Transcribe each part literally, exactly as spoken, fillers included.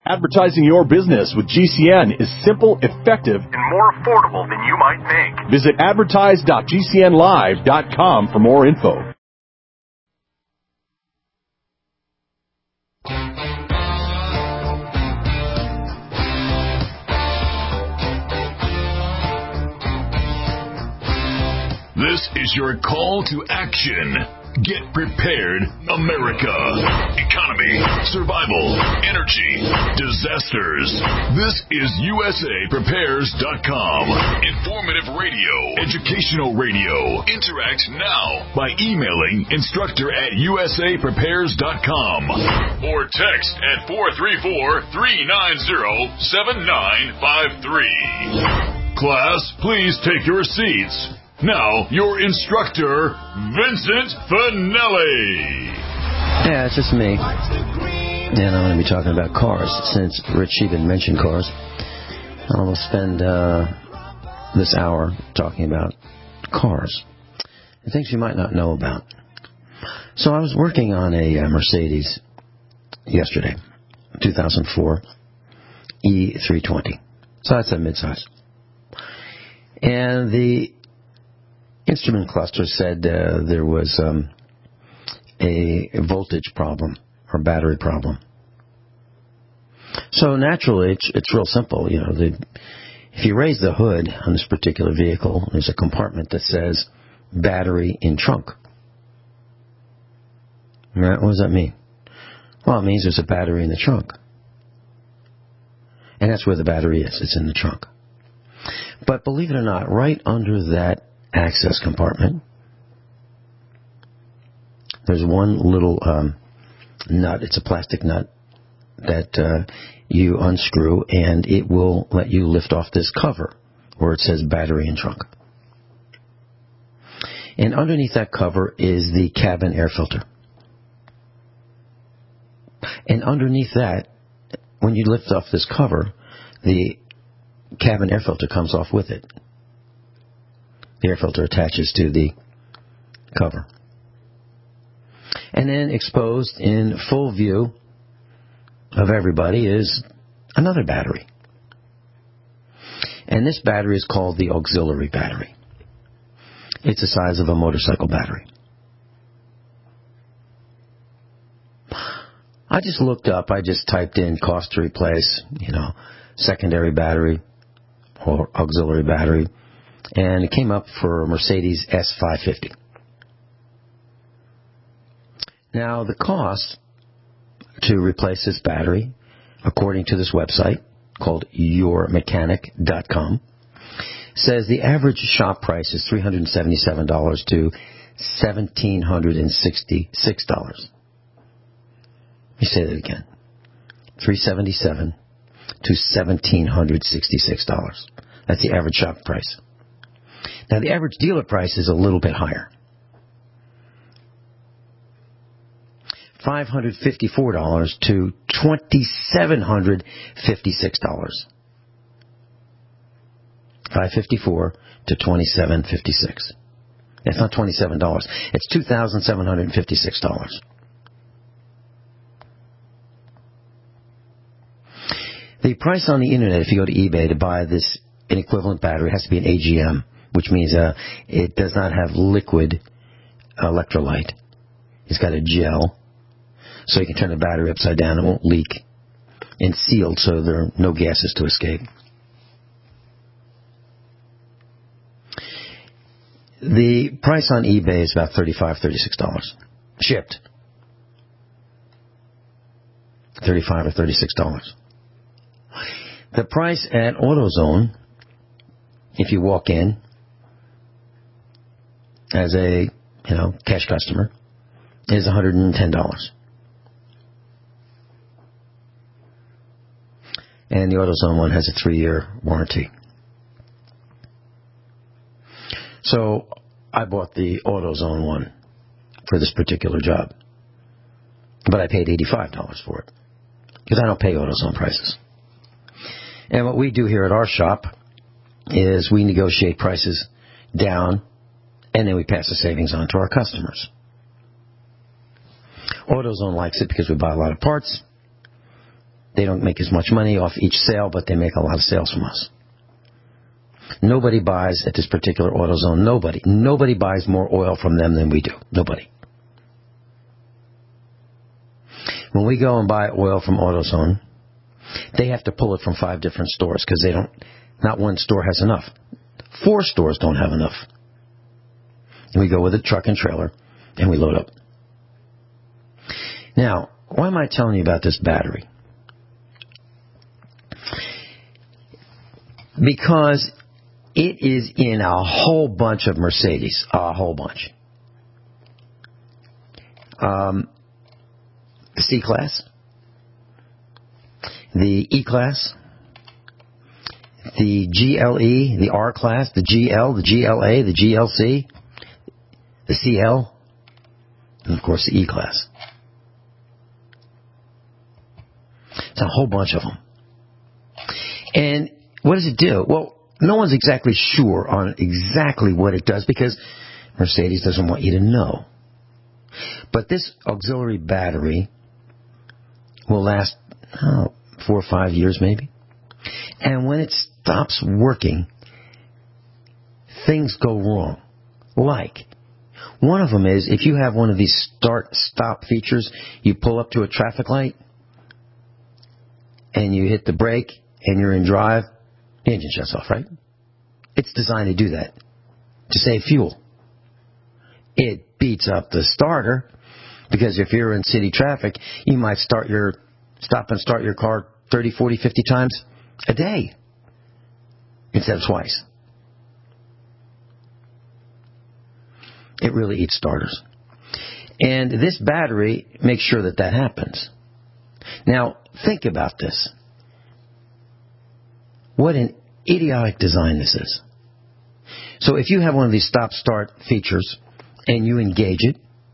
Advertising your business with G C N is simple, effective, and more affordable than you might think. Visit advertise dot g c n live dot com for more info. This is your call to action. Get prepared, America. Economy, survival, energy, disasters. This is U S A prepares dot com. Informative radio, educational radio. Interact now by emailing instructor at U S A prepares dot com or text at four three four, three nine zero, seven nine five three. Class, please take your seats. Now, your instructor, Vincent Finelli. Yeah, it's just me. And I'm going to be talking about cars. Since Rich even mentioned cars, I'll spend uh, this hour talking about cars and things you might not know about. So I was working on a uh, Mercedes yesterday, two thousand four E three twenty. So that's a midsize. And the instrument cluster said uh, there was um, a voltage problem or battery problem. So naturally, it's, it's real simple. You know, the, if you raise the hood on this particular vehicle, there's a compartment that says battery in trunk. Right? What does that mean? Well, it means there's a battery in the trunk. And that's where the battery is. It's in the trunk. But believe it or not, right under that access compartment, there's one little um, nut. It's a plastic nut that uh, you unscrew, and it will let you lift off this cover where it says battery in trunk. And underneath that cover is the cabin air filter. And underneath that, when you lift off this cover, the cabin air filter comes off with it. The air filter attaches to the cover. And then exposed in full view of everybody is another battery. And this battery is called the auxiliary battery. It's the size of a motorcycle battery. I just looked up, I just typed in cost to replace, you know, secondary battery or auxiliary battery. And it came up for a Mercedes S five fifty. Now, the cost to replace this battery, according to this website called your mechanic dot com, says the average shop price is three hundred seventy-seven dollars to one thousand seven hundred sixty-six dollars. Let me say that again. three hundred seventy-seven dollars to one thousand seven hundred sixty-six dollars. That's the average shop price. Now, the average dealer price is a little bit higher. five hundred fifty-four dollars to two thousand seven hundred fifty-six dollars. five hundred fifty-four dollars to two thousand seven hundred fifty-six dollars. It's not twenty-seven dollars. It's two thousand seven hundred fifty-six dollars. The price on the internet, if you go to eBay to buy this an equivalent battery, has to be an A G M, which means uh, it does not have liquid electrolyte. It's got a gel, so you can turn the battery upside down, it won't leak, and sealed so there are no gases to escape. The price on eBay is about thirty-five dollars, thirty-six dollars. Shipped. thirty-five dollars or thirty-six dollars. The price at AutoZone, if you walk in as a, you know, cash customer, is one hundred ten dollars. And the AutoZone one has a three-year warranty. So I bought the AutoZone one for this particular job. But I paid eighty-five dollars for it. Because I don't pay AutoZone prices. And what we do here at our shop is we negotiate prices down, and then we pass the savings on to our customers. AutoZone likes it because we buy a lot of parts, They don't make as much money off each sale, but they make a lot of sales from us. Nobody buys at this particular AutoZone. Nobody. Nobody buys more oil from them than we do. Nobody. When we go and buy oil from AutoZone, they have to pull it from five different stores because they don't, not one store has enough. Four stores don't have enough. And we go with a truck and trailer and we load up. Now, why am I telling you about this battery? Because it is in a whole bunch of Mercedes, a whole bunch. Um, the C-Class, the E-Class, the G L E, the R-Class, the G L, the G L A, the G L C, the C L, and of course the E-Class. It's a whole bunch of them. And what does it do? Well, no one's exactly sure on exactly what it does because Mercedes doesn't want you to know. But this auxiliary battery will last oh, four or five years maybe. And when it stops working, things go wrong. Like, one of them is if you have one of these start-stop features, you pull up to a traffic light and you hit the brake and you're in drive, the engine shuts off, right? It's designed to do that, to save fuel. It beats up the starter because if you're in city traffic, you might start your stop and start your car thirty, forty, fifty times a day instead of twice. It really eats starters. And this battery makes sure that that happens. Now, think about this. What an idiotic design this is. So if you have one of these stop-start features and you engage it,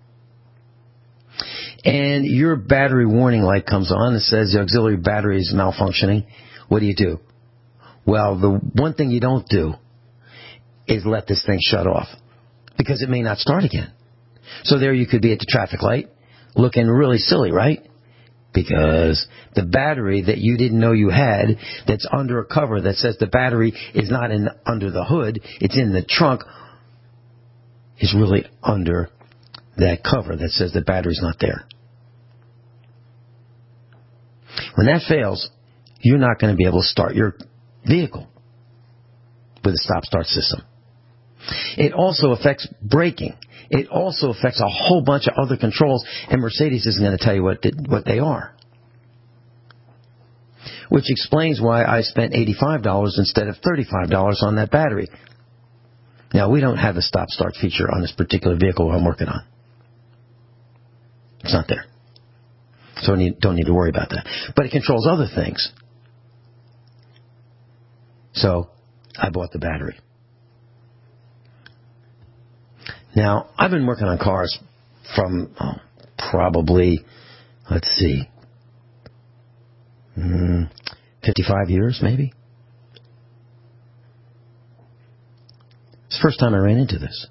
and your battery warning light comes on and says the auxiliary battery is malfunctioning, what do you do? Well, the one thing you don't do is let this thing shut off because it may not start again. So there you could be at the traffic light looking really silly, right? Because the battery that you didn't know you had that's under a cover that says the battery is not in under the hood, it's in the trunk, is really under that cover that says the battery's not there. When that fails, you're not going to be able to start your vehicle with a stop-start system. It also affects braking. It also affects a whole bunch of other controls, and Mercedes isn't going to tell you what, what they are. Which explains why I spent eighty-five dollars instead of thirty-five dollars on that battery. Now, we don't have a stop-start feature on this particular vehicle I'm working on. It's not there. So I need, don't need to worry about that. But it controls other things. So I bought the battery. Now, I've been working on cars from oh, probably, let's see, mm, fifty-five years maybe. It's the first time I ran into this.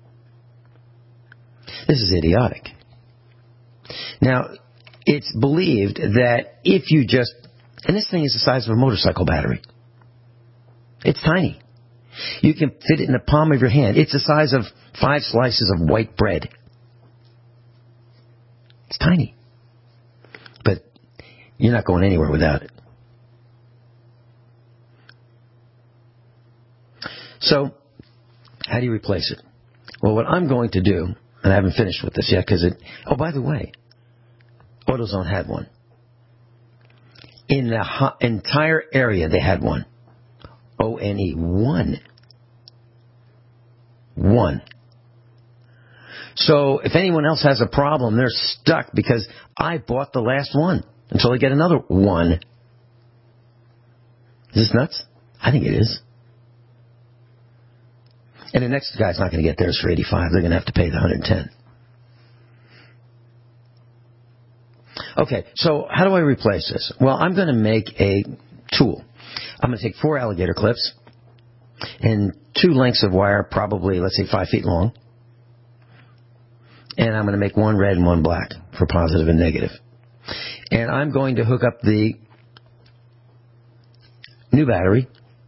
This is idiotic. Now, it's believed that if you just, and this thing is the size of a motorcycle battery. It's tiny. You can fit it in the palm of your hand. It's the size of five slices of white bread. It's tiny. But you're not going anywhere without it. So, how do you replace it? Well, what I'm going to do, and I haven't finished with this yet because it, oh, by the way, AutoZone had one. In the ho- entire area, they had one. O N E, one. One. So if anyone else has a problem, they're stuck because I bought the last one until they get another one. Is this nuts? I think it is. And the next guy's not going to get theirs for eighty-five. They're going to have to pay the one hundred ten. Okay, so how do I replace this? Well, I'm going to make a tool. I'm going to take four alligator clips and two lengths of wire, probably, let's say, five feet long. And I'm going to make one red and one black for positive and negative. And I'm going to hook up the new battery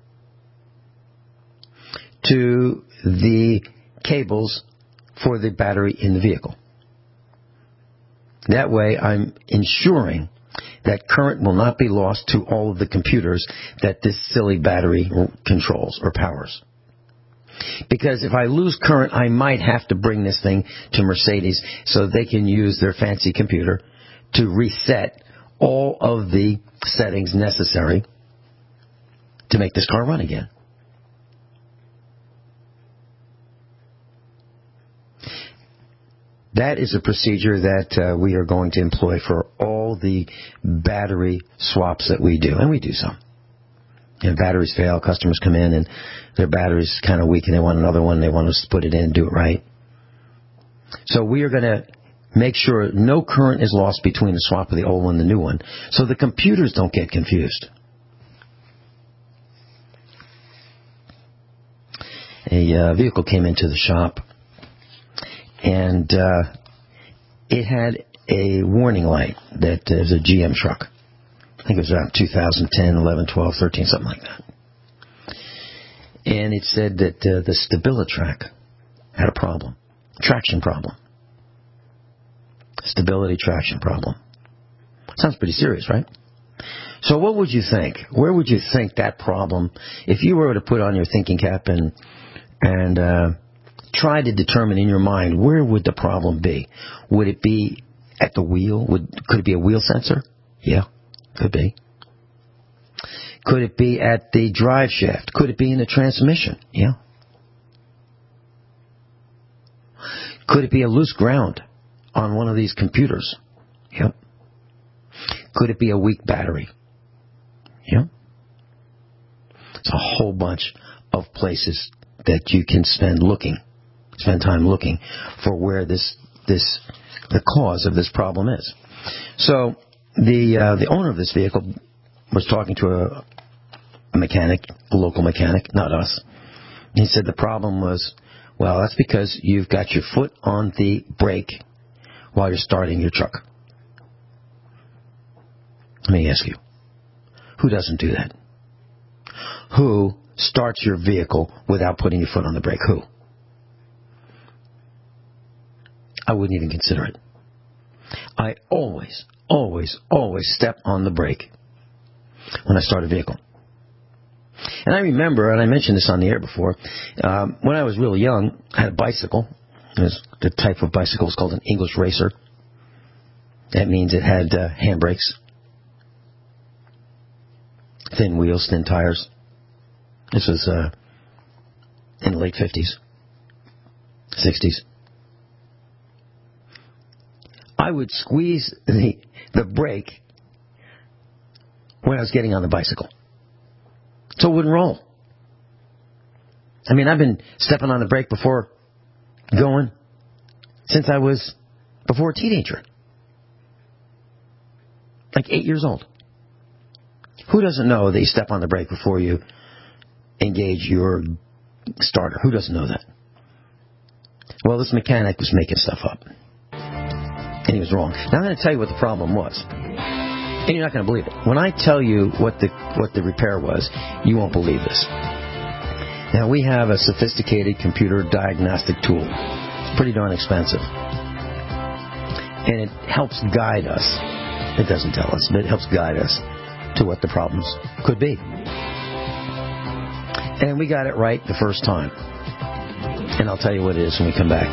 to the cables for the battery in the vehicle. That way, I'm ensuring that current will not be lost to all of the computers that this silly battery controls or powers. Because if I lose current, I might have to bring this thing to Mercedes so they can use their fancy computer to reset all of the settings necessary to make this car run again. That is a procedure that uh, we are going to employ for all the battery swaps that we do, and we do some. And batteries fail, customers come in and their battery's kind of weak and they want another one, they want us to put it in and do it right. So we are going to make sure no current is lost between the swap of the old one and the new one, so the computers don't get confused. A uh, vehicle came into the shop, and uh, it had a warning light that uh, is a G M truck. I think it was around two thousand ten, eleven, twelve, thirteen, something like that. And it said that uh, the StabiliTrak had a problem, traction problem. Stability traction problem. Sounds pretty serious, right? So what would you think? Where would you think that problem, if you were to put on your thinking cap and and uh, try to determine in your mind, where would the problem be? Would it be at the wheel? Would Could it be a wheel sensor? Yeah, could be. Could it be at the drive shaft? Could it be in the transmission? Yeah. Could it be a loose ground on one of these computers? Yep. Could it be a weak battery? Yep. It's a whole bunch of places that you can spend looking, spend time looking for where this this the cause of this problem is. So the uh, the owner of this vehicle was talking to a, a mechanic, a local mechanic, not us. He said the problem was, well, that's because you've got your foot on the brake while you're starting your truck. Let me ask you, who doesn't do that? Who starts your vehicle without putting your foot on the brake? Who? I wouldn't even consider it. I always, always, always step on the brake when I start a vehicle. And I remember, and I mentioned this on the air before, um, when I was real young, I had a bicycle. It was the type of bicycle is called an English racer. That means it had uh, handbrakes, thin wheels, thin tires. This was uh, in the late fifties, sixties. I would squeeze the, the brake when I was getting on the bicycle, so it wouldn't roll. I mean, I've been stepping on the brake before going since I was before a teenager, like eight years old. Who doesn't know that you step on the brake before you engage your starter? Who doesn't know that? Well, this mechanic was making stuff up, and he was wrong. Now I'm going to tell you what the problem was, and you're not going to believe it. When I tell you what the what the repair was, you won't believe this. Now, we have a sophisticated computer diagnostic tool. It's pretty darn expensive, and it helps guide us. It doesn't tell us, but it helps guide us to what the problems could be. And we got it right the first time. And I'll tell you what it is when we come back.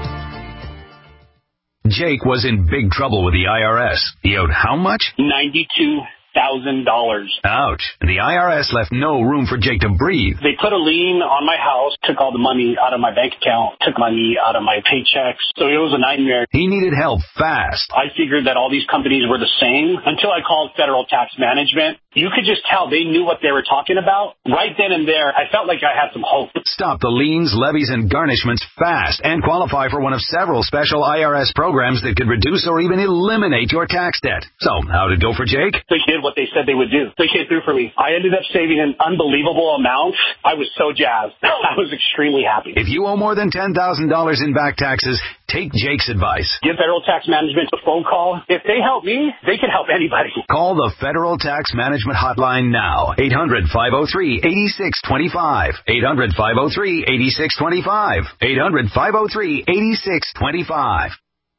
Jake was in big trouble with the I R S. He owed how much? ninety-two thousand dollars. Ouch. The I R S left no room for Jake to breathe. They put a lien on my house, took all the money out of my bank account, took money out of my paychecks. So it was a nightmare. He needed help fast. I figured that all these companies were the same until I called Federal Tax Management. You could just tell they knew what they were talking about. Right then and there, I felt like I had some hope. Stop the liens, levies, and garnishments fast and qualify for one of several special I R S programs that could reduce or even eliminate your tax debt. So, how'd it go for Jake? They did what they said they would do. They came through for me. I ended up saving an unbelievable amount. I was so jazzed. I was extremely happy. If you owe more than ten thousand dollars in back taxes, Take Jake's advice. Give Federal Tax Management a phone call. If they help me, they can help anybody. Call the Federal Tax Management Hotline now. eight hundred, five oh three, eight six two five. eight hundred, five oh three, eight six two five. eight hundred, five oh three, eight six two five.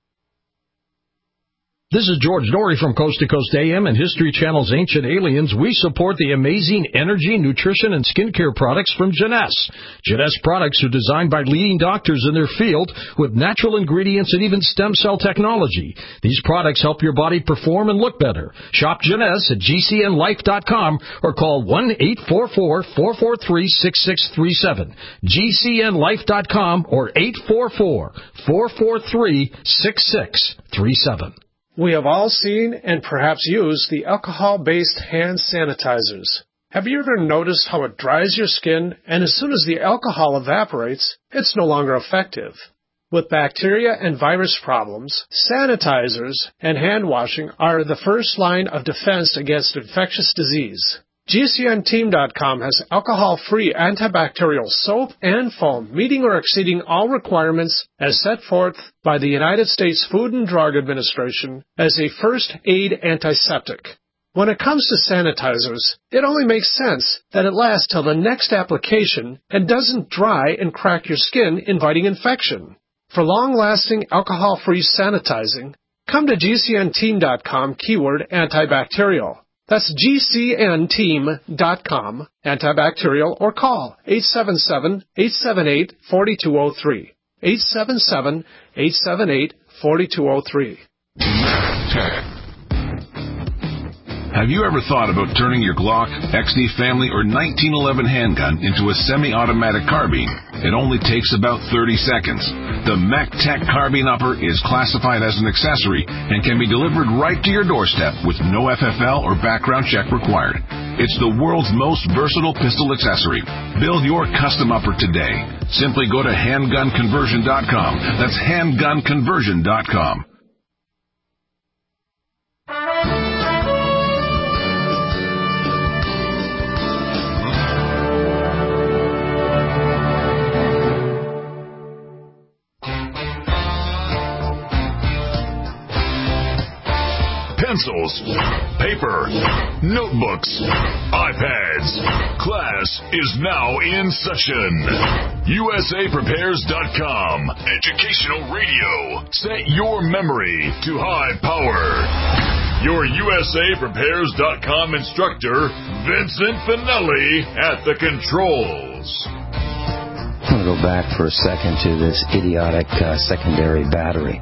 This is George Dory from Coast to Coast A M and History Channel's Ancient Aliens. We support the amazing energy, nutrition, and skincare products from Jeunesse. Jeunesse products are designed by leading doctors in their field with natural ingredients and even stem cell technology. These products help your body perform and look better. Shop Jeunesse at G C N life dot com or call one eight four four, four four three, six six three seven. G C N life dot com or eight four four, four four three, six six three seven. We have all seen and perhaps used the alcohol-based hand sanitizers. Have you ever noticed how it dries your skin, and as soon as the alcohol evaporates, it's no longer effective? With bacteria and virus problems, sanitizers and hand washing are the first line of defense against infectious disease. G C N team dot com has alcohol-free antibacterial soap and foam meeting or exceeding all requirements as set forth by the United States Food and Drug Administration as a first aid antiseptic. When it comes to sanitizers, it only makes sense that it lasts till the next application and doesn't dry and crack your skin, inviting infection. For long-lasting alcohol-free sanitizing, come to G C N team dot com keyword antibacterial. That's G C N team dot com, antibacterial, or call eight seven seven, eight seven eight, four two zero three. eight seven seven, eight seven eight, four two zero three. Have you ever thought about turning your Glock, X D Family, or nineteen eleven handgun into a semi-automatic carbine? It only takes about thirty seconds. The MacTac Carbine Upper is classified as an accessory and can be delivered right to your doorstep with no F F L or background check required. It's the world's most versatile pistol accessory. Build your custom upper today. Simply go to handgun conversion dot com. That's handgun conversion dot com. Pencils, paper, notebooks, iPads. Class is now in session. U S A Prepares dot com. Educational radio. Set your memory to high power. Your U S A Prepares dot com instructor, Vincent Finelli, at the controls. I'm going to go back for a second to this idiotic uh, secondary battery.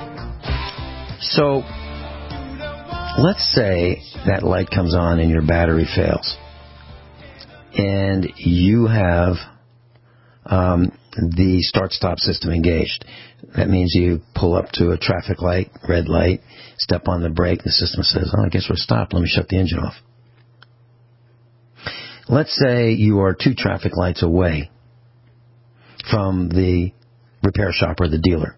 So, let's say that light comes on and your battery fails. And you have um, the start-stop system engaged. That means you pull up to a traffic light, red light, step on the brake, the system says, oh, I guess we're stopped. Let me shut the engine off. Let's say you are two traffic lights away from the repair shop or the dealer.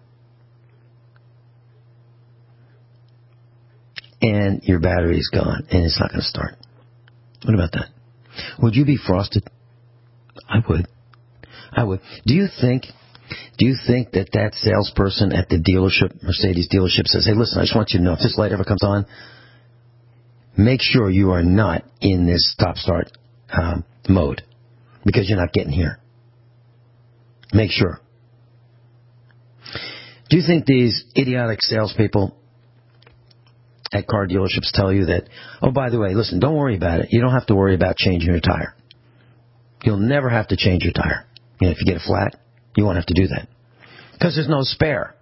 And your battery is gone, and it's not going to start. What about that? Would you be frosted? I would. I would. Do you think, do you think that that salesperson at the dealership, Mercedes dealership, says, hey, listen, I just want you to know, if this light ever comes on, make sure you are not in this stop-start um, mode, because you're not getting here. Make sure. Do you think these idiotic salespeople at car dealerships tell you that, oh, by the way, listen, don't worry about it. You don't have to worry about changing your tire. You'll never have to change your tire. You know, if you get a flat, you won't have to do that. Because there's no spare.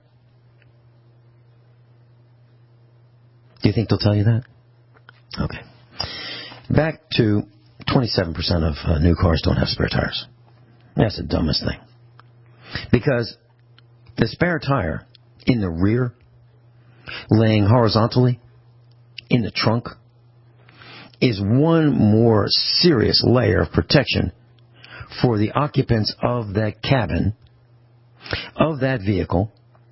Do you think they'll tell you that? Okay. Back to twenty-seven percent of uh, new cars don't have spare tires. That's the dumbest thing. Because the spare tire in the rear, laying horizontally in the trunk, is one more serious layer of protection for the occupants of that cabin, of that vehicle,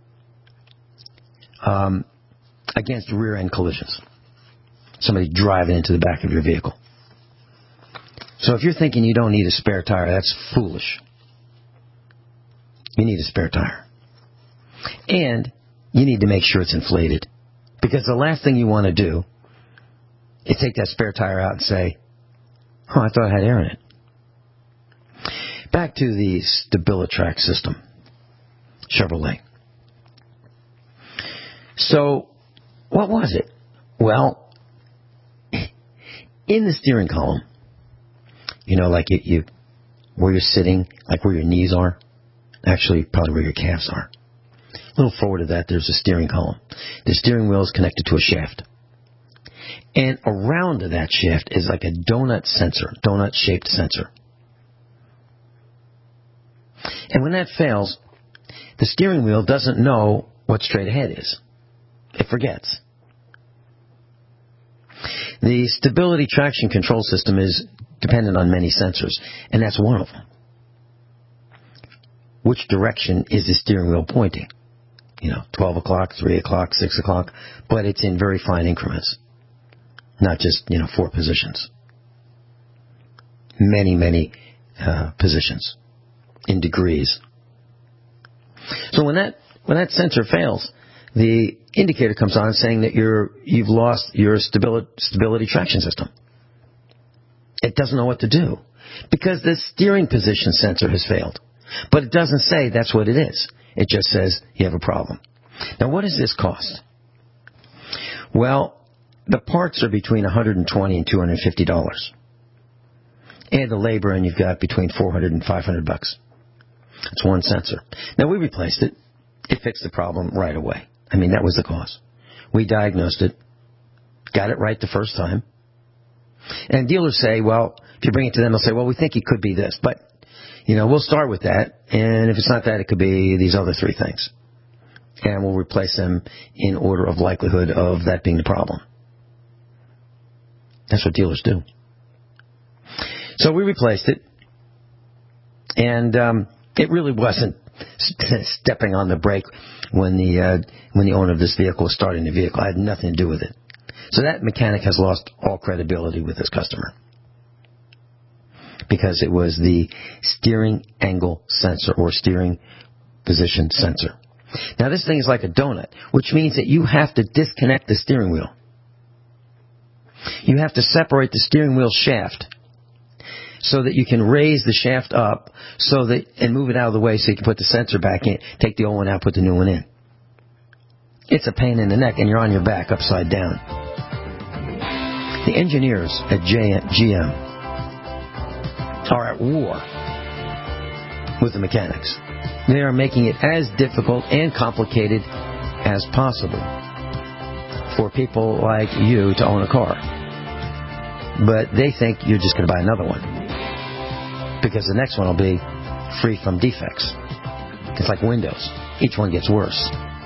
um, against rear-end collisions. Somebody driving into the back of your vehicle. So if you're thinking you don't need a spare tire, that's foolish. You need a spare tire. And you need to make sure it's inflated. Because the last thing you want to do is take that spare tire out and say, oh, I thought I had air in it. Back to the StabiliTrak system, Chevrolet. So, what was it? Well, in the steering column, you know, like you, you, where you're sitting, like where your knees are, actually probably where your calves are. A little forward of that, there's a steering column. The steering wheel is connected to a shaft. And around that shaft is like a donut sensor, donut-shaped sensor. And when that fails, the steering wheel doesn't know what straight ahead is. It forgets. The stability traction control system is dependent on many sensors, and that's one of them. Which direction is the steering wheel pointing? You know, twelve o'clock, three o'clock, six o'clock, but it's in very fine increments. Not just, you know, four positions. Many, many uh, positions in degrees. So when that when that sensor fails, the indicator comes on saying that you're you've lost your stability, stability traction system. It doesn't know what to do because the steering position sensor has failed. But it doesn't say that's what it is. It just says you have a problem. Now, what does this cost? Well, the parts are between one hundred twenty dollars and two hundred fifty dollars. Add the labor, and you've got between four hundred and five hundred bucks. It's one sensor. Now, we replaced it. It fixed the problem right away. I mean, that was the cause. We diagnosed it, got it right the first time. And dealers say, well, if you bring it to them, they'll say, well, we think it could be this. But, you know, we'll start with that. And if it's not that, it could be these other three things. And we'll replace them in order of likelihood of that being the problem. That's what dealers do. So we replaced it. And um, it really wasn't stepping on the brake when the uh, when the owner of this vehicle was starting the vehicle. I had nothing to do with it. So that mechanic has lost all credibility with his customer because it was the steering angle sensor or steering position sensor. Now this thing is like a donut, which means that you have to disconnect the steering wheel. You have to separate the steering wheel shaft so that you can raise the shaft up so that and move it out of the way so you can put the sensor back in, take the old one out, put the new one in. It's a pain in the neck, and you're on your back upside down. The engineers at G M are at war with the mechanics. They are making it as difficult and complicated as possible for people like you to own a car. But they think you're just going to buy another one because the next one will be free from defects. It's like Windows. Each one gets worse.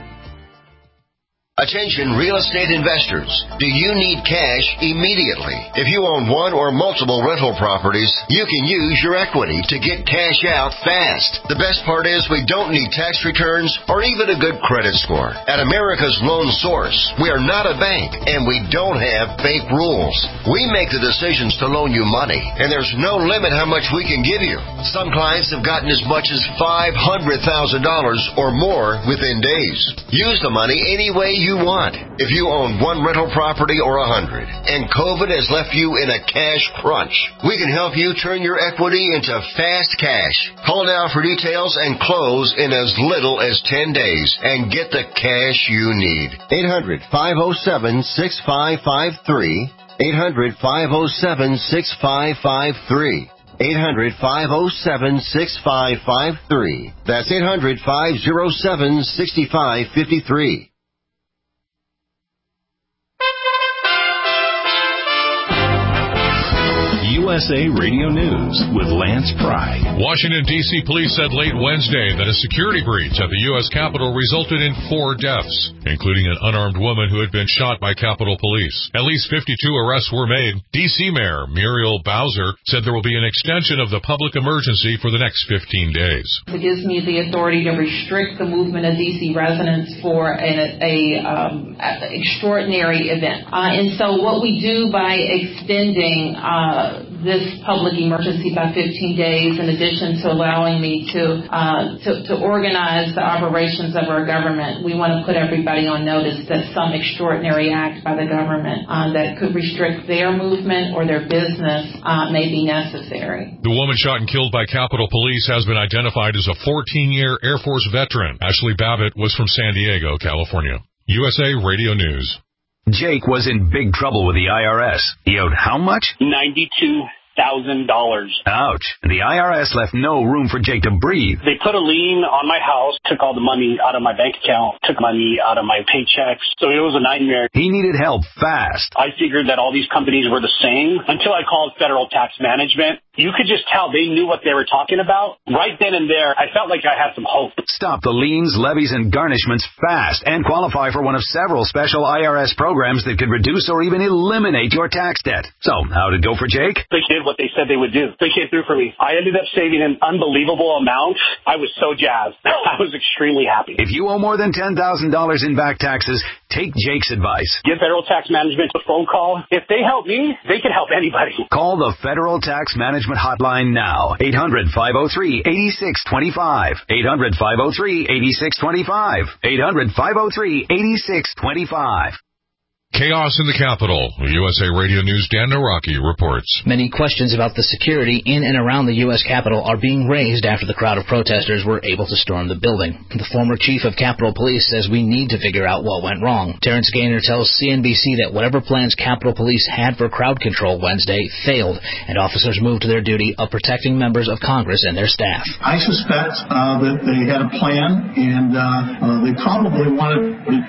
Attention real estate investors. Do you need cash immediately? If you own one or multiple rental properties, you can use your equity to get cash out fast. The best part is we don't need tax returns or even a good credit score. At America's Loan Source, we are not a bank and we don't have fake rules. We make the decisions to loan you money, and there's no limit how much we can give you. Some clients have gotten as much as five hundred thousand dollars or more within days. Use the money any way you want. If you own one rental property or a hundred, and COVID has left you in a cash crunch, we can help you turn your equity into fast cash. Call now for details and close in as little as ten days and get the cash you need. eight hundred, five oh seven, six five five three. eight hundred, five oh seven, six five five three. eight hundred, five oh seven, six five five three. That's eight hundred, five oh seven, six five five three. U S A Radio News with Lance Pry. Washington, D C police said late Wednesday that a security breach at the U S Capitol resulted in four deaths, including an unarmed woman who had been shot by Capitol Police. At least fifty-two arrests were made. D C Mayor Muriel Bowser said there will be an extension of the public emergency for the next fifteen days. It gives me the authority to restrict the movement of D C residents for an a, um, extraordinary event. Uh, and so what we do by extending uh, this public emergency by fifteen days, in addition to allowing me to, uh, to, to organize the operations of our government. We want to put everybody on notice that some extraordinary act by the government uh, that could restrict their movement or their business uh, may be necessary. The woman shot and killed by Capitol Police has been identified as a fourteen-year Air Force veteran. Ashley Babbitt was from San Diego, California. U S A Radio News. Jake was in big trouble with the I R S. He owed how much? ninety-two thousand dollars. Ouch. The I R S left no room for Jake to breathe. They put a lien on my house, took all the money out of my bank account, took money out of my paychecks. So it was a nightmare. He needed help fast. I figured that all these companies were the same until I called Federal Tax Management. You could just tell they knew what they were talking about. Right then and there, I felt like I had some hope. Stop the liens, levies, and garnishments fast and qualify for one of several special I R S programs that could reduce or even eliminate your tax debt. So, how'd it go for Jake? They did what they said they would do. They came through for me. I ended up saving an unbelievable amount. I was so jazzed. I was extremely happy. If you owe more than ten thousand dollars in back taxes, take Jake's advice. Give Federal Tax Management a phone call. If they help me, they can help anybody. Call the Federal Tax Management Hotline now. eight hundred, five oh three, eight six two five. eight hundred, five oh three, eight six two five. eight hundred, five oh three, eight six two five. Chaos in the Capitol. U S A Radio News' Dan Naraki reports. Many questions about the security in and around the U S Capitol are being raised after the crowd of protesters were able to storm the building. The former chief of Capitol Police says we need to figure out what went wrong. Terrence Gaynor tells C N B C that whatever plans Capitol Police had for crowd control Wednesday failed, and officers moved to their duty of protecting members of Congress and their staff. I suspect uh, that they had a plan, and uh, uh, they probably wanted to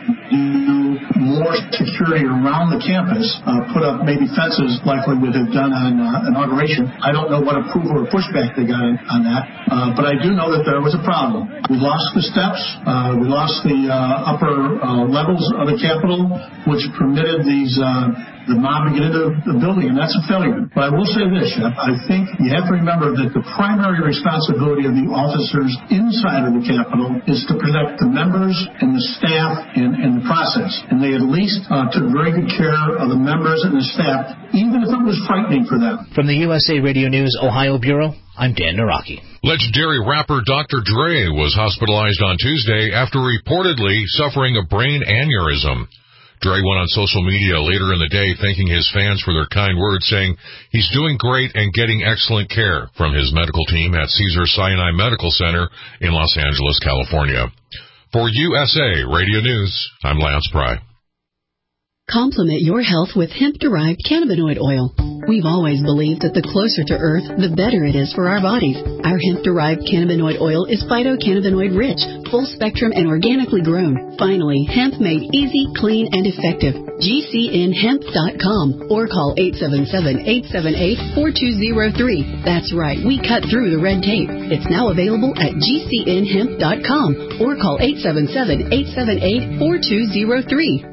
do more security around the campus, uh, put up maybe fences like we would have done on uh, inauguration. I don't know what approval or pushback they got on, on that, uh, but I do know that there was a problem. We lost the steps, uh, we lost the uh, upper uh, levels of the Capitol, which permitted these uh, the mob to get into the building, and that's a failure. But I will say this, Shep, I think you have to remember that the primary responsibility of the officers inside of the Capitol is to protect the members and the staff and, and the process. And they at least uh, took very good care of the members and the staff, even if it was frightening for them. From the U S A Radio News Ohio Bureau, I'm Dan Naraki. Legendary rapper Doctor Dre was hospitalized on Tuesday after reportedly suffering a brain aneurysm. Dre went on social media later in the day thanking his fans for their kind words, saying he's doing great and getting excellent care from his medical team at Cedars-Sinai Medical Center in Los Angeles, California. For U S A Radio News, I'm Lance Pry. Complement your health with hemp-derived cannabinoid oil. We've always believed that the closer to Earth, the better it is for our bodies. Our hemp-derived cannabinoid oil is phytocannabinoid-rich, full-spectrum, and organically grown. Finally, hemp made easy, clean, and effective. G C N hemp dot com or call eight seven seven, eight seven eight, four two zero three. That's right, we cut through the red tape. It's now available at G C N hemp dot com or call eight seven seven, eight seven eight, four two zero three.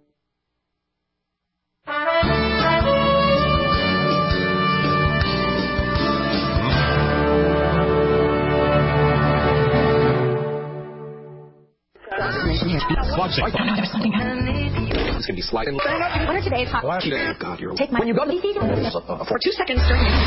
It's gonna be sliding. What are today's hot? Oh, God, you're take my when you go to the for two seconds.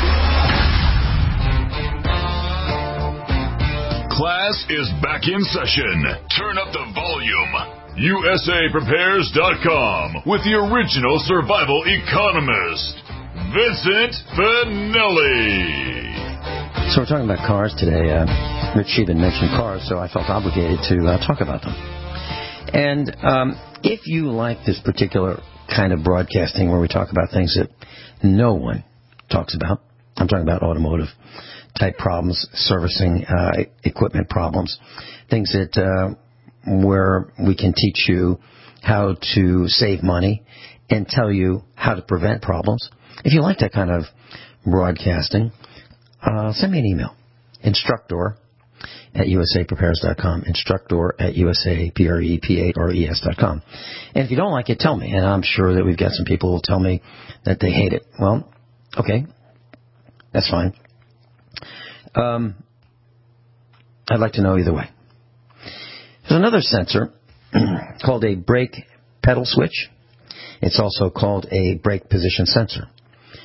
Class is back in session. Turn up the volume. U S A Prepares dot com with the original survival economist, Vincent Finelli. So we're talking about cars today. Uh, Rich even mentioned cars, so I felt obligated to uh, talk about them. And um, if you like this particular kind of broadcasting where we talk about things that no one talks about, I'm talking about automotive type problems, servicing uh, equipment problems, things that uh, where we can teach you how to save money and tell you how to prevent problems. If you like that kind of broadcasting, uh, send me an email, instructor at U S A Prepares dot com, instructor at U S A P R E P A R E S dot com. And if you don't like it, tell me. And I'm sure that we've got some people who will tell me that they hate it. Well, okay, that's fine. Um, I'd like to know either way. There's another sensor called a brake pedal switch. It's also called a brake position sensor.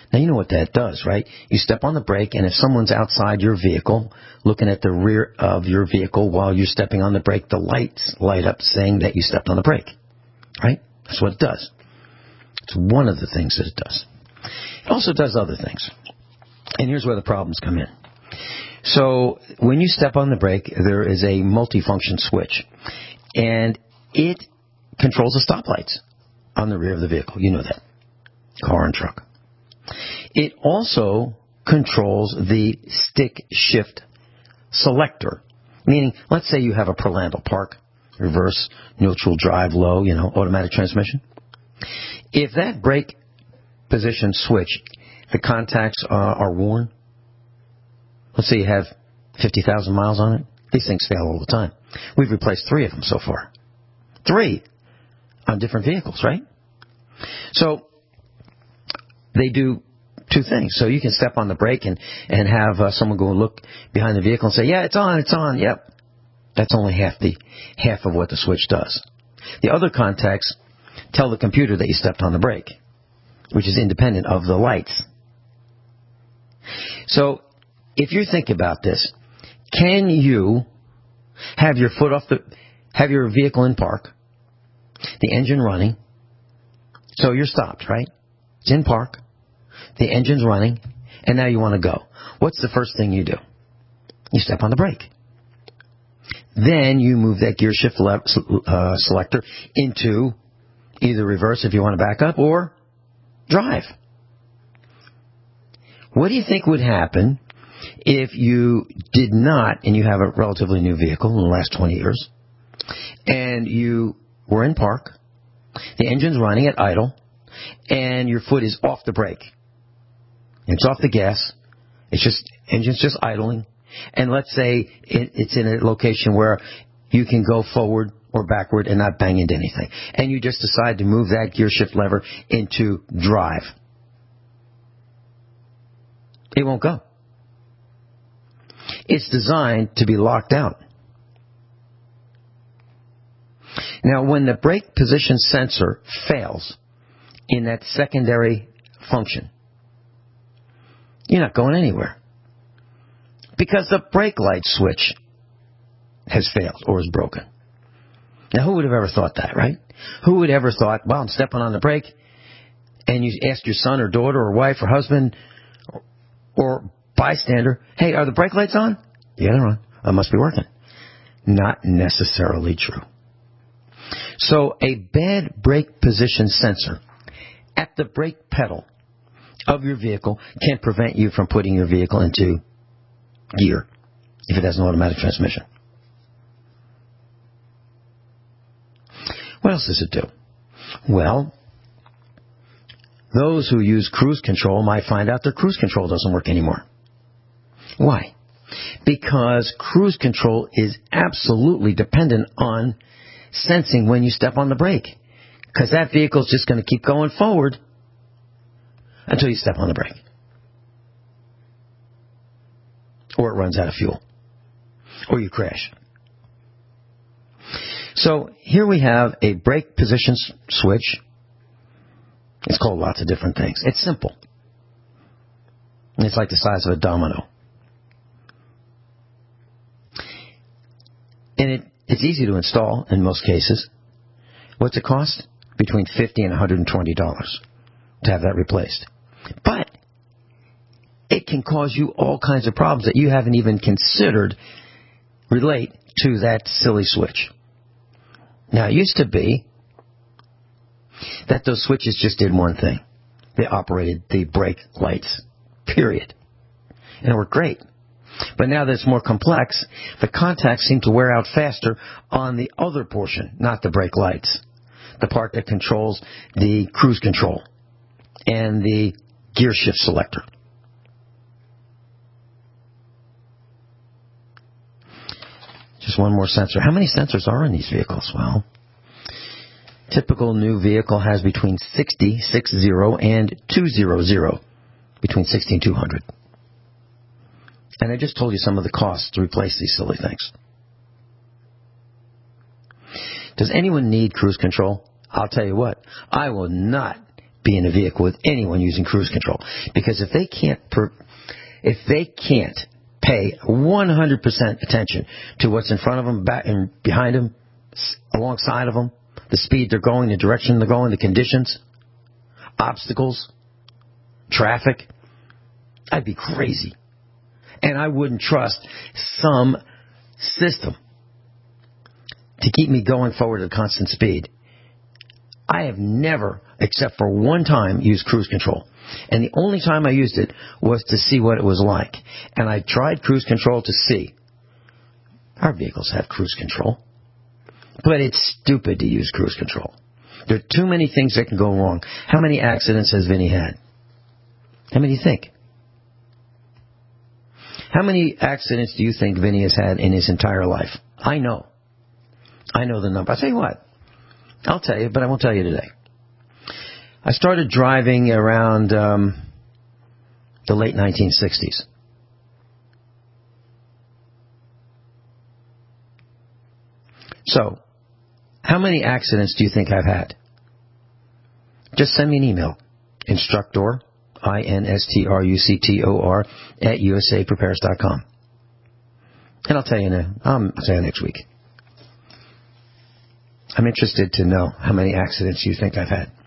Now, you know what that does, right? You step on the brake, and if someone's outside your vehicle, looking at the rear of your vehicle while you're stepping on the brake, the lights light up saying that you stepped on the brake, right? That's what it does. It's one of the things that it does. It also does other things. And here's where the problems come in. So when you step on the brake, there is a multifunction switch, and it controls the stoplights on the rear of the vehicle. You know that. Car and truck. It also controls the stick shift selector, meaning, let's say you have a Perlandl park, reverse, neutral, drive, low, you know, automatic transmission. If that brake position switch, the contacts uh, are worn, let's say you have fifty thousand miles on it, these things fail all the time. We've replaced three of them so far. Three on different vehicles, right? So they do two things. So you can step on the brake and, and have uh, someone go and look behind the vehicle and say, yeah, it's on, it's on, yep. That's only half the half of what the switch does. The other contacts tell the computer that you stepped on the brake, which is independent of the lights. So if you think about this, can you have your foot off the, have your vehicle in park, the engine running, so you're stopped, right? It's in park, the engine's running, and now you want to go. What's the first thing you do? You step on the brake. Then you move that gear shift le- uh, selector into either reverse if you want to back up or drive. What do you think would happen if you did not, and you have a relatively new vehicle in the last twenty years, and you were in park, the engine's running at idle, and your foot is off the brake? It's off the gas. It's just, engine's just idling. And let's say it, it's in a location where you can go forward or backward and not bang into anything. And you just decide to move that gear shift lever into drive. It won't go. It's designed to be locked out. Now, when the brake position sensor fails in that secondary function, you're not going anywhere, because the brake light switch has failed or is broken. Now, who would have ever thought that, right? Who would have ever thought, well, I'm stepping on the brake, and you ask your son or daughter or wife or husband or, or bystander, hey, are the brake lights on? Yeah, they're on. It must be working. Not necessarily true. So a bad brake position sensor at the brake pedal of your vehicle can prevent you from putting your vehicle into gear if it has an automatic transmission. What else does it do? Well, those who use cruise control might find out their cruise control doesn't work anymore. Why? Because cruise control is absolutely dependent on sensing when you step on the brake, because that vehicle is just going to keep going forward until you step on the brake, or it runs out of fuel, or you crash. So here we have a brake position s- switch. It's called lots of different things. It's simple. It's like the size of a domino. And it, it's easy to install in most cases. What's it cost? Between fifty dollars and one hundred twenty dollars to have that replaced. But it can cause you all kinds of problems that you haven't even considered relate to that silly switch. Now, it used to be that those switches just did one thing. They operated the brake lights, period. And it worked great. But now that it's more complex, the contacts seem to wear out faster on the other portion, not the brake lights, the part that controls the cruise control and the gear shift selector. Just one more sensor. How many sensors are in these vehicles? Well, typical new vehicle has between sixty, sixty, and two hundred, between sixty and two hundred. And I just told you some of the costs to replace these silly things. Does anyone need cruise control? I'll tell you what, I will not be in a vehicle with anyone using cruise control. Because if they can't, per, if they can't pay one hundred percent attention to what's in front of them, back and behind them, alongside of them, the speed they're going, the direction they're going, the conditions, obstacles, traffic, I'd be crazy. And I wouldn't trust some system to keep me going forward at a constant speed. I have never, except for one time, used cruise control. And the only time I used it was to see what it was like. And I tried cruise control to see. Our vehicles have cruise control. But it's stupid to use cruise control. There are too many things that can go wrong. How many accidents has Vinny had? How many do you think? How many accidents do you think Vinny has had in his entire life? I know. I know the number. I'll tell you what. I'll tell you, but I won't tell you today. I started driving around um, the late nineteen sixties. So, how many accidents do you think I've had? Just send me an email. Instructor, I N S T R U C T O R, at U S A prepares dot com. And I'll tell you, in a, um, I'll tell you next week. I'm interested to know how many accidents you think I've had.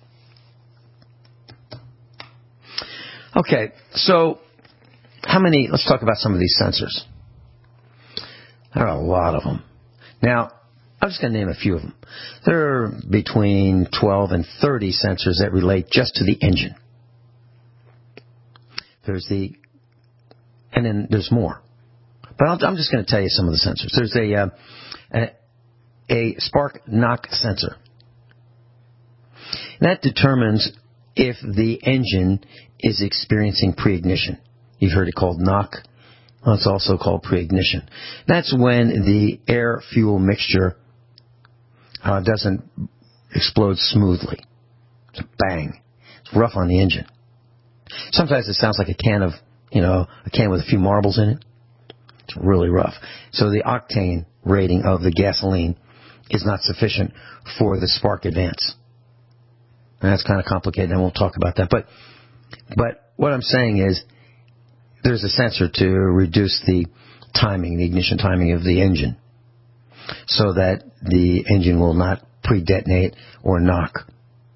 Okay, so how many, let's talk about some of these sensors. There are a lot of them. Now, I'm just going to name a few of them. There are between twelve and thirty sensors that relate just to the engine. There's the, and then there's more. But I'll, I'm just going to tell you some of the sensors. There's a, uh, a, a spark knock sensor. That determines if the engine is experiencing pre-ignition. You've heard it called knock. Well, it's also called pre-ignition. That's when the air-fuel mixture uh, doesn't explode smoothly. It's a bang. It's rough on the engine. Sometimes it sounds like a can of, you know, a can with a few marbles in it. It's really rough. So the octane rating of the gasoline is not sufficient for the spark advance. And that's kind of complicated. I won't talk about that. But, but what I'm saying is there's a sensor to reduce the timing, the ignition timing of the engine, so that the engine will not pre-detonate or knock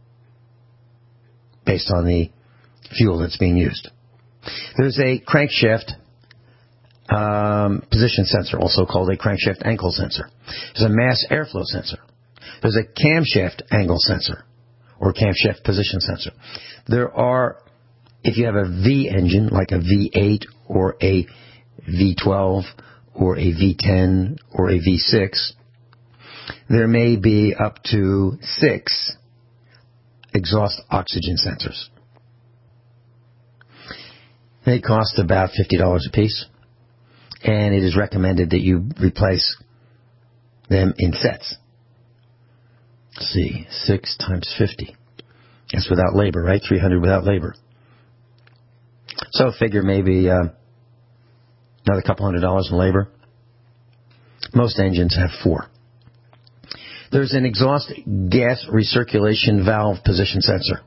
based on the fuel that's being used. There's a crankshaft um, position sensor, also called a crankshaft angle sensor. There's a mass airflow sensor. There's a camshaft angle sensor, or camshaft position sensor. There are, if you have a V engine, like a V eight or a V twelve or a V ten or a V six, there may be up to six exhaust oxygen sensors. They cost about fifty dollars a piece, and it is recommended that you replace them in sets. Let's see, six times fifty. That's without labor, right? three hundred without labor. So figure maybe uh, another couple hundred dollars in labor. Most engines have four. There's an exhaust gas recirculation valve position sensor.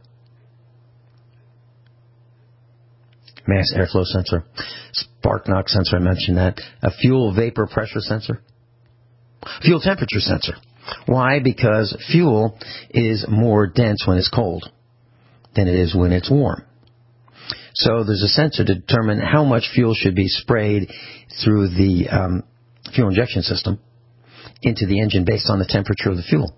Mass airflow sensor. Spark knock sensor, I mentioned that. A fuel vapor pressure sensor. Fuel temperature sensor. Why? Because fuel is more dense when it's cold than it is when it's warm. So there's a sensor to determine how much fuel should be sprayed through the um, fuel injection system into the engine based on the temperature of the fuel.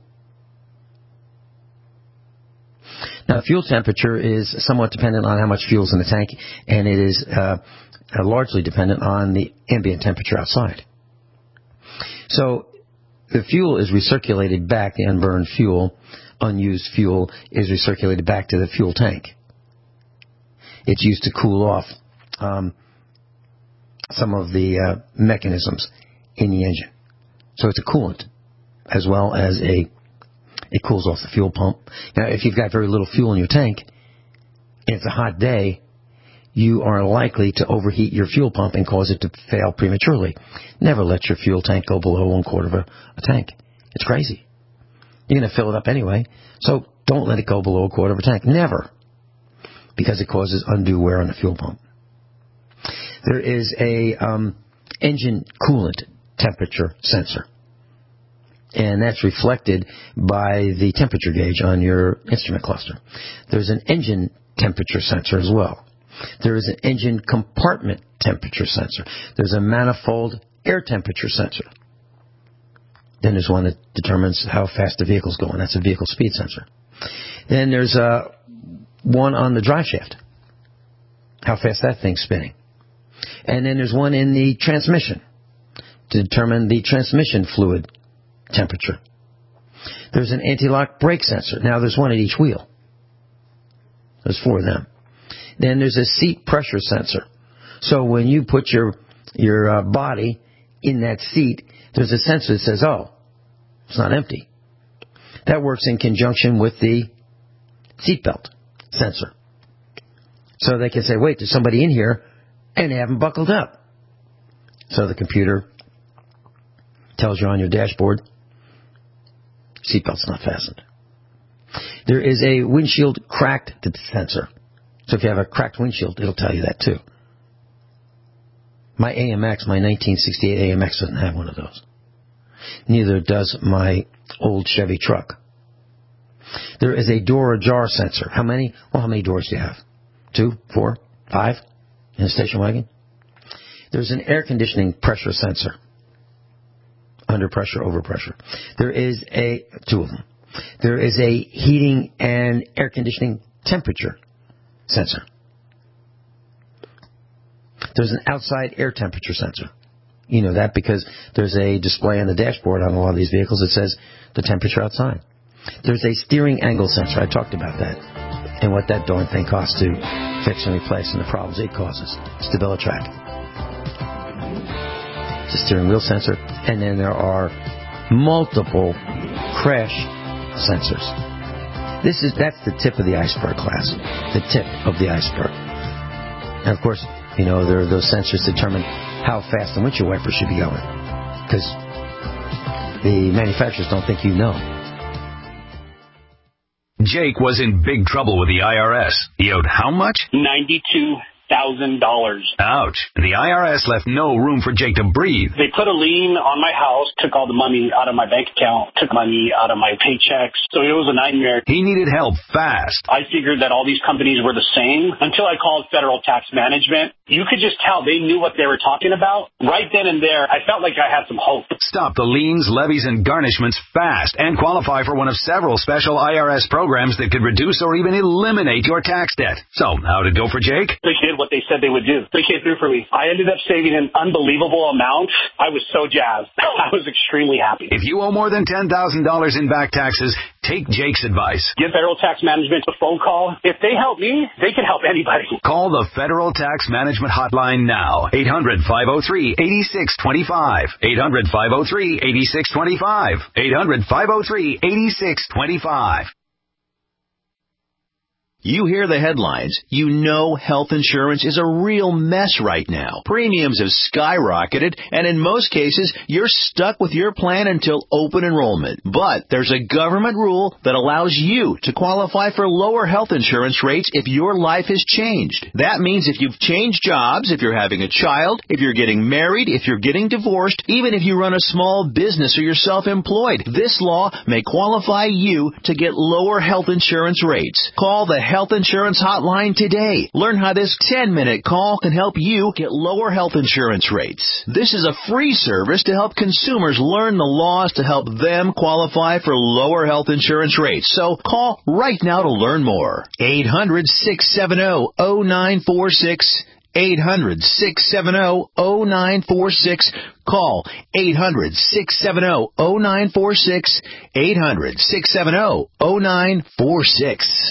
Now, fuel temperature is somewhat dependent on how much fuel is in the tank, and it is uh, largely dependent on the ambient temperature outside. So the fuel is recirculated back, the unburned fuel, unused fuel, is recirculated back to the fuel tank. It's used to cool off um, some of the uh, mechanisms in the engine. So it's a coolant as well as a, it cools off the fuel pump. Now, if you've got very little fuel in your tank, and it's a hot day, you are likely to overheat your fuel pump and cause it to fail prematurely. Never let your fuel tank go below one quarter of a, a tank. It's crazy. You're going to fill it up anyway. So Don't let it go below a quarter of a tank. Never. Because it causes undue wear on the fuel pump. There is a um, engine coolant temperature sensor. And that's reflected by the temperature gauge on your instrument cluster. There's an engine temperature sensor as well. There is an engine compartment temperature sensor. There's a manifold air temperature sensor. Then there's one that determines how fast the vehicle's going. That's a vehicle speed sensor. Then there's uh, one on the drive shaft, how fast that thing's spinning. And then there's one in the transmission to determine the transmission fluid temperature. There's an anti-lock brake sensor. Now there's one at each wheel. There's four of them. Then there's a seat pressure sensor. So when you put your your uh, body in that seat, there's a sensor that says, oh, it's not empty. That works in conjunction with the seatbelt sensor. So they can say, wait, there's somebody in here and they haven't buckled up. So the computer tells you on your dashboard, seatbelt's not fastened. There is a windshield cracked sensor. So if you have a cracked windshield, it'll tell you that too. My A M X, my nineteen sixty-eight A M X doesn't have one of those. Neither does my old Chevy truck. There is a door ajar sensor. How many? Well, how many doors do you have? Two? Four? Five? In a station wagon? There's an air conditioning pressure sensor. Under pressure, over pressure. There is a, two of them. There is a heating and air conditioning temperature sensor. There's an outside air temperature sensor. You know that because there's a display on the dashboard on a lot of these vehicles that says the temperature outside. There's a steering angle sensor. I talked about that. And what that darn thing costs to fix and replace and the problems it causes. StabiliTrak. It's a steering wheel sensor. And then there are multiple crash sensors. This is that's the tip of the iceberg, class. The tip of the iceberg. And of course, you know, there are those sensors that determine how fast the windshield wiper should be going. Because the manufacturers don't think you know. Jake was in big trouble with the I R S. He owed how much? ninety-two thousand dollars. Ouch. The I R S left no room for Jake to breathe. They put a lien on my house, took all the money out of my bank account, took money out of my paychecks. So it was a nightmare. He needed help fast. I figured that all these companies were the same until I called Federal Tax Management. You could just tell they knew what they were talking about. Right then and there, I felt like I had some hope. Stop the liens, levies, and garnishments fast and qualify for one of several special I R S programs that could reduce or even eliminate your tax debt. So, how'd it go for Jake? They did what they said they would do. They came through for me. I ended up saving an unbelievable amount. I was so jazzed. I was extremely happy. If you owe more than ten thousand dollars in back taxes, take Jake's advice. Give Federal Tax Management a phone call. If they help me, they can help anybody. Call the Federal Tax Management Hotline now. eight hundred, five oh three, eight six two five. eight hundred, five oh three, eight six two five. eight hundred, five oh three, eight six two five. You hear the headlines. You know health insurance is a real mess right now. Premiums have skyrocketed, and in most cases, you're stuck with your plan until open enrollment. But there's a government rule that allows you to qualify for lower health insurance rates if your life has changed. That means if you've changed jobs, if you're having a child, if you're getting married, if you're getting divorced, even if you run a small business or you're self-employed, this law may qualify you to get lower health insurance rates. Call the Health Insurance Hotline today. Learn how this ten-minute call can help you get lower health insurance rates. This is a free service to help consumers learn the laws to help them qualify for lower health insurance rates. So call right now to learn more. eight hundred, six seven zero, zero nine four six. eight hundred, six seven zero, zero nine four six. Call eight hundred, six seven zero, zero nine four six. eight hundred, six seven zero, zero nine four six.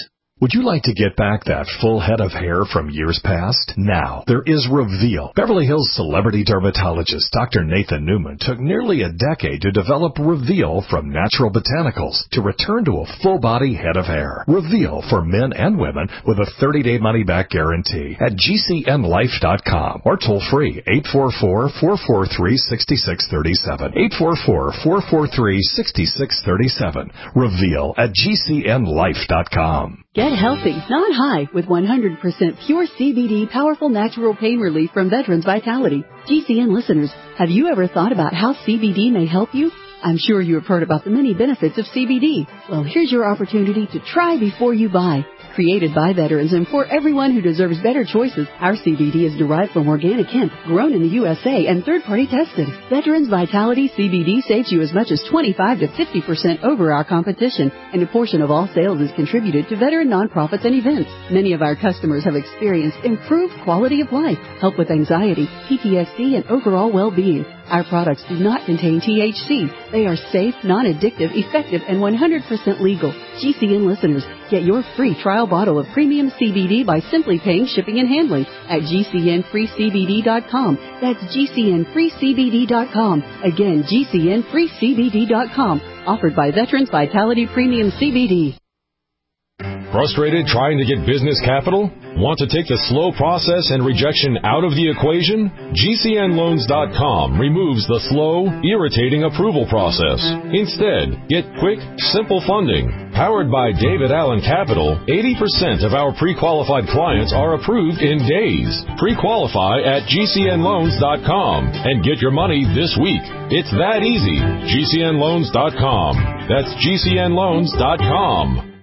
Would you like to get back that full head of hair from years past? Now, there is Reveal. Beverly Hills celebrity dermatologist Doctor Nathan Newman took nearly a decade to develop Reveal from natural botanicals to return to a full-body head of hair. Reveal for men and women with a thirty-day money-back guarantee at G C N life dot com or toll free eight four four, four four three, six six three seven. eight four four, four four three, six six three seven. Reveal at G C N life dot com. Get healthy, not high, with one hundred percent pure C B D powerful natural pain relief from Veterans Vitality. G C N listeners, have you ever thought about how C B D may help you? I'm sure you have heard about the many benefits of C B D. Well, here's your opportunity to try before you buy. Created by veterans and for everyone who deserves better choices, our C B D is derived from organic hemp, grown in the U S A and third-party tested. Veterans Vitality C B D saves you as much as twenty-five to fifty percent over our competition, and a portion of all sales is contributed to veteran nonprofits and events. Many of our customers have experienced improved quality of life, help with anxiety, P T S D, and overall well-being. Our products do not contain T H C. They are safe, non-addictive, effective, and one hundred percent legal. G C N listeners, get your free trial bottle of premium C B D by simply paying shipping and handling at G C N free C B D dot com. That's G C N free C B D dot com. Again, G C N free C B D dot com. Offered by Veterans Vitality Premium C B D. Frustrated trying to get business capital? Want to take the slow process and rejection out of the equation? G C N loans dot com removes the slow, irritating approval process. Instead, get quick, simple funding. Powered by David Allen Capital, eighty percent of our pre-qualified clients are approved in days. Pre-qualify at G C N loans dot com and get your money this week. It's that easy. G C N loans dot com. That's G C N loans dot com.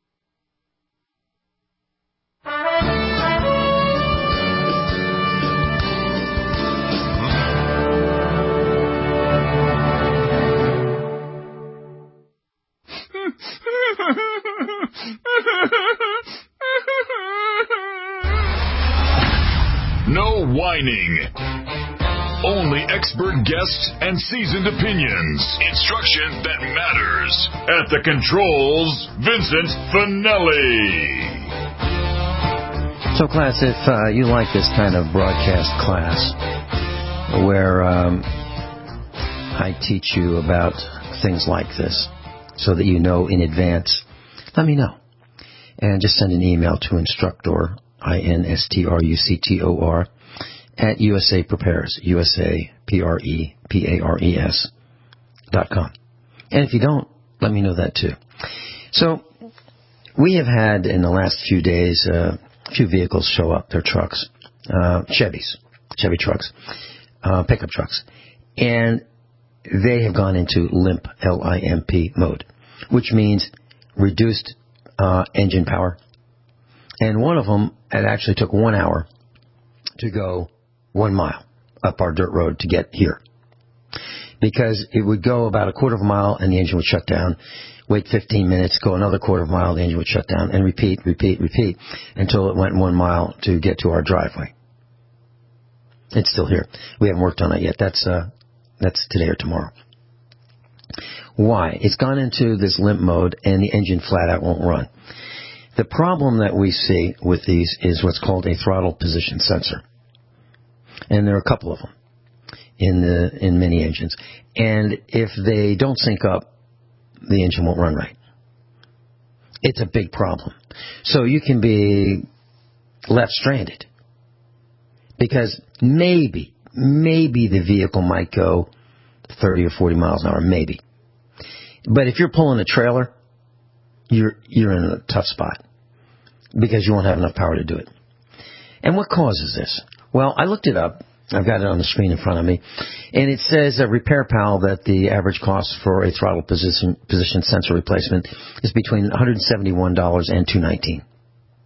No whining. Only expert guests and seasoned opinions. Instruction that matters. At the controls, Vincent Finelli. So, class, if uh, you like this kind of broadcast class where um, I teach you about things like this so that you know in advance, let me know. And just send an email to instructor, I N S T R U C T O R, at U S A Prepares, U S A P R E P A R E S dot com. And if you don't, let me know that too. So, we have had in the last few days uh, a few vehicles show up, their trucks, uh, Chevys, Chevy trucks, uh, pickup trucks, and they have gone into limp, L I M P mode, which means reduced uh, engine power. And one of them, it actually took one hour to go one mile up our dirt road to get here. Because it would go about a quarter of a mile and the engine would shut down, wait fifteen minutes, go another quarter of a mile, the engine would shut down, and repeat, repeat, repeat, until it went one mile to get to our driveway. It's still here. We haven't worked on it yet. That's, uh, that's today or tomorrow. Why? It's gone into this limp mode and the engine flat out won't run. The problem that we see with these is what's called a throttle position sensor. And there are a couple of them in the in many engines. And if they don't sync up, the engine won't run right. It's a big problem. So you can be left stranded. Because maybe, maybe the vehicle might go thirty or forty miles an hour, maybe. But if you're pulling a trailer, you're you're in a tough spot because you won't have enough power to do it. And what causes this? Well, I looked it up. I've got it on the screen in front of me. And it says at Repair Pal that the average cost for a throttle position, position sensor replacement is between one hundred seventy-one dollars and two hundred nineteen dollars.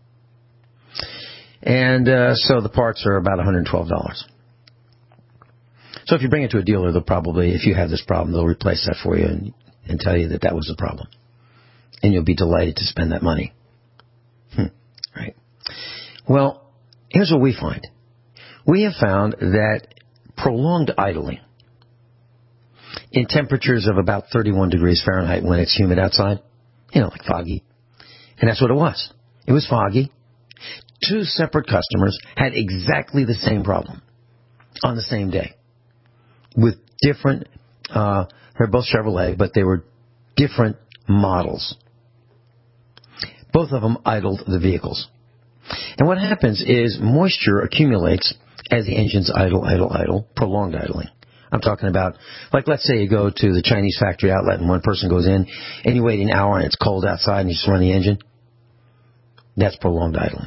And uh, so the parts are about one hundred twelve dollars. So if you bring it to a dealer, they'll probably, if you have this problem, they'll replace that for you and, and tell you that that was the problem. And you'll be delighted to spend that money. Hmm. Right. Well, here's what we find. We have found that prolonged idling in temperatures of about thirty-one degrees Fahrenheit when it's humid outside, you know, like foggy, and that's what it was. It It was foggy. Two separate customers had exactly the same problem on the same day with different, uh, they're both Chevrolet, but they were different models. Both of them idled the vehicles. And what happens is moisture accumulates as the engines idle, idle, idle, prolonged idling. I'm talking about, like, let's say you go to the Chinese factory outlet and one person goes in and you wait an hour and it's cold outside and you just run the engine. That's prolonged idling.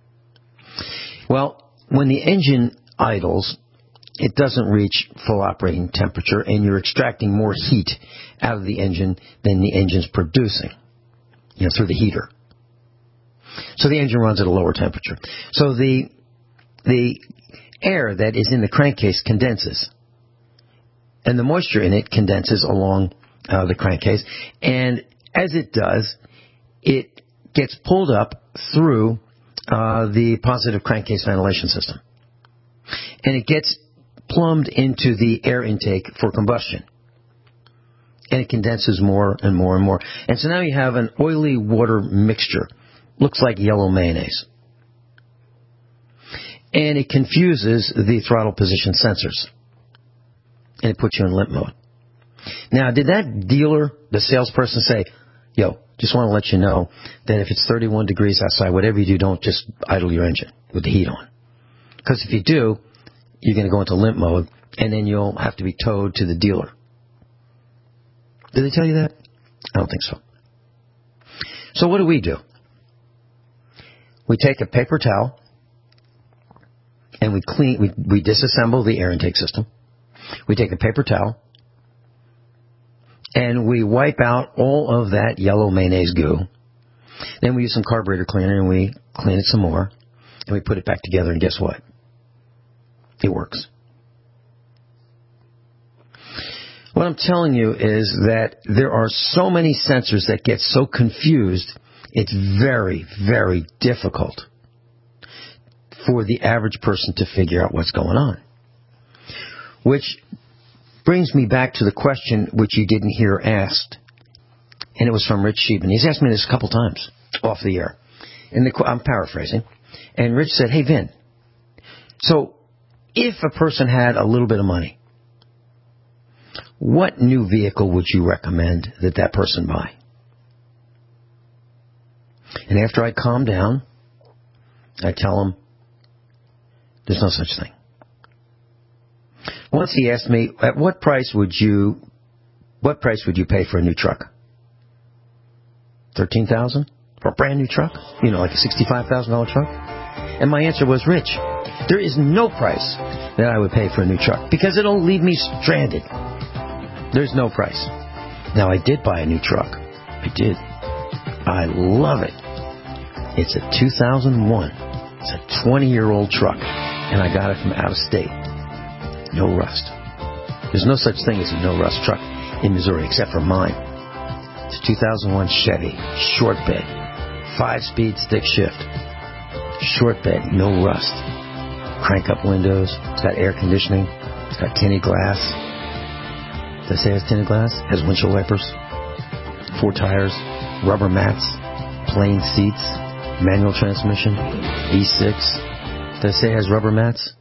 Well, when the engine idles, it doesn't reach full operating temperature and you're extracting more heat out of the engine than the engine's producing, you know, through the heater. So the engine runs at a lower temperature. So the the air that is in the crankcase condenses, and the moisture in it condenses along uh, the crankcase. And as it does, it gets pulled up through uh, the positive crankcase ventilation system. And it gets plumbed into the air intake for combustion. And it condenses more and more and more. And so now you have an oily water mixture. Looks like yellow mayonnaise. And it confuses the throttle position sensors. And it puts you in limp mode. Now, did that dealer, the salesperson, say, yo, just want to let you know that if it's thirty-one degrees outside, whatever you do, don't just idle your engine with the heat on. Because if you do, you're going to go into limp mode, and then you'll have to be towed to the dealer. Did they tell you that? I don't think so. So what do we do? We take a paper towel, and we clean. We, we disassemble the air intake system. We take a paper towel, and we wipe out all of that yellow mayonnaise goo. Then we use some carburetor cleaner, and we clean it some more, and we put it back together, and guess what? It works. What I'm telling you is that there are so many sensors that get so confused, it's very, very difficult for the average person to figure out what's going on. Which brings me back to the question which you didn't hear asked. And it was from Rich Sheeman. He's asked me this a couple times off the air. And the, I'm paraphrasing. And Rich said, hey, Vin, so if a person had a little bit of money, what new vehicle would you recommend that that person buy? And after I calm down, I tell him, there's no such thing. Once he asked me, at what price would you, what price would you pay for a new truck? thirteen thousand dollars for a brand new truck? You know, like a sixty-five thousand dollars truck? And my answer was, Rich, there is no price that I would pay for a new truck because it'll leave me stranded. There's no price. Now, I did buy a new truck. I did. I love it. It's a two thousand one. It's a twenty-year-old truck. And I got it from out of state. No rust. There's no such thing as a no rust truck in Missouri except for mine. It's a two thousand one Chevy, short bed, five-speed stick shift. Short bed, no rust. Crank up windows. It's got air conditioning. It's got tinted glass. Does it say it has tinted glass? It has windshield wipers. Four tires. Rubber mats. Plain seats. Manual transmission. V six. Does it say it has rubber mats?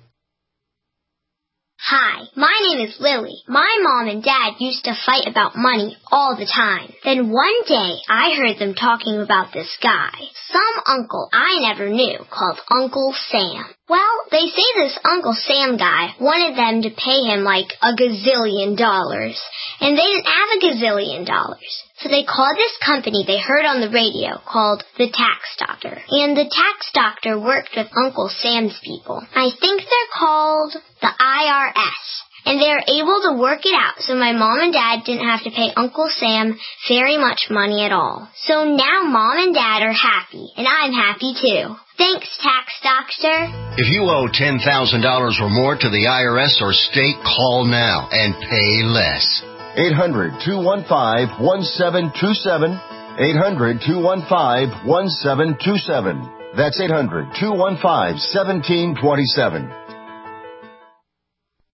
Hi, my name is Lily. My mom and dad used to fight about money all the time. Then one day, I heard them talking about this guy, some uncle I never knew, called Uncle Sam. Well, they say this Uncle Sam guy wanted them to pay him like a gazillion dollars, and they didn't have a gazillion dollars. So they called this company they heard on the radio called the Tax Doctor. And the Tax Doctor worked with Uncle Sam's people. I think they're called the I R S. And they were able to work it out so my mom and dad didn't have to pay Uncle Sam very much money at all. So now mom and dad are happy, and I'm happy too. Thanks, Tax Doctor. If you owe ten thousand dollars or more to the I R S or state, call now and pay less. eight hundred, two one five, one seven two seven. eight hundred, two one five, one seven two seven. That's eight hundred, two one five, one seven two seven.